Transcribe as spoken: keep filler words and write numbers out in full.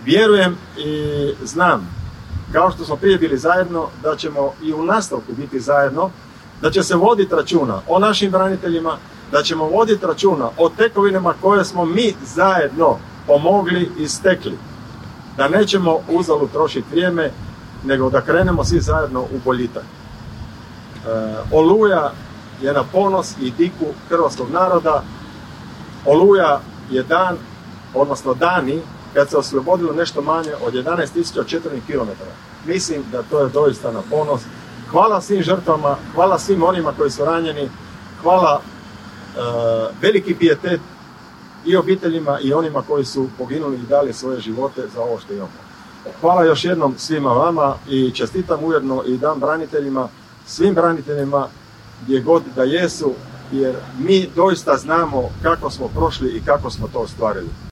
Vjerujem i znam, kao što smo prije bili zajedno, da ćemo i u nastavku biti zajedno, da će se voditi računa o našim braniteljima, da ćemo voditi računa o tekovinama koje smo mi zajedno pomogli i stekli. Da nećemo uzalud trošiti vrijeme, nego da krenemo svi zajedno u boljitak. E, Oluja je na ponos i diku hrvatskog naroda. Oluja je dan, odnosno dani, kad se oslobodilo nešto manje od jedanaest tisuća četvornih kilometara. Mislim da to je doista na ponos. Hvala svim žrtvama, hvala svim onima koji su ranjeni, hvala e, veliki pijetet i obiteljima i onima koji su poginuli i dali svoje živote za ovo što imamo. Hvala još jednom svima vama i čestitam ujedno i dan braniteljima, svim braniteljima gdje god da jesu, jer mi doista znamo kako smo prošli i kako smo to ostvarili.